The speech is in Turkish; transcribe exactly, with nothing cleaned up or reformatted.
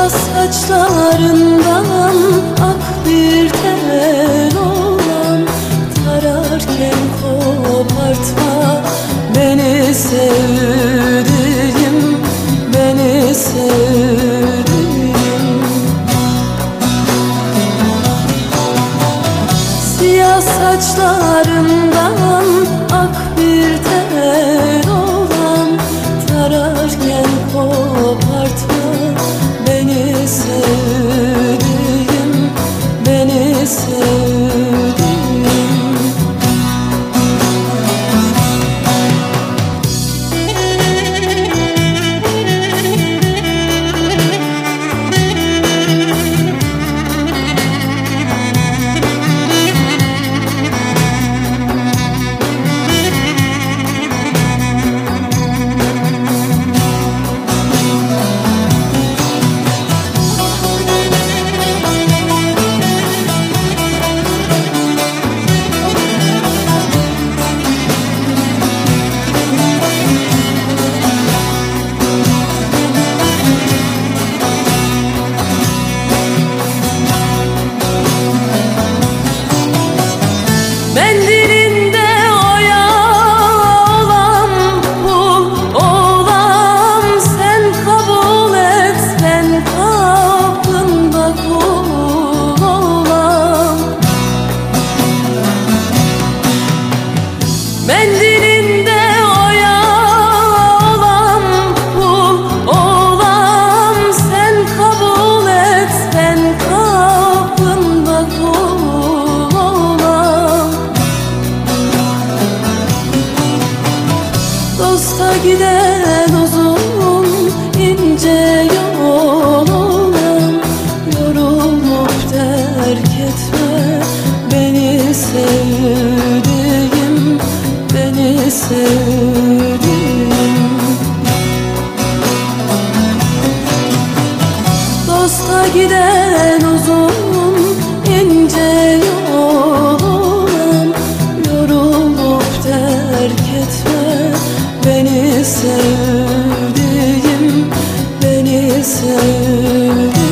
Siyah saçlarından ak bir tel olan, tararken kopartma beni sevdiğim, beni sevdiğim. Siyah saçlarından ak bir tel olan, tararken kopartma beni sevdiğim, beni sevdiğim. Mendilinde oya olan, pul olan, sen kabul et, ben kapında kul olan. Dosta giden uzun ince yol olan, yorulup terk etme beni sevdiğim, beni sevdiğim. Dosta giden uzun ince yol olan, yorulup terk etme beni sevdiğim, beni sevdiğim.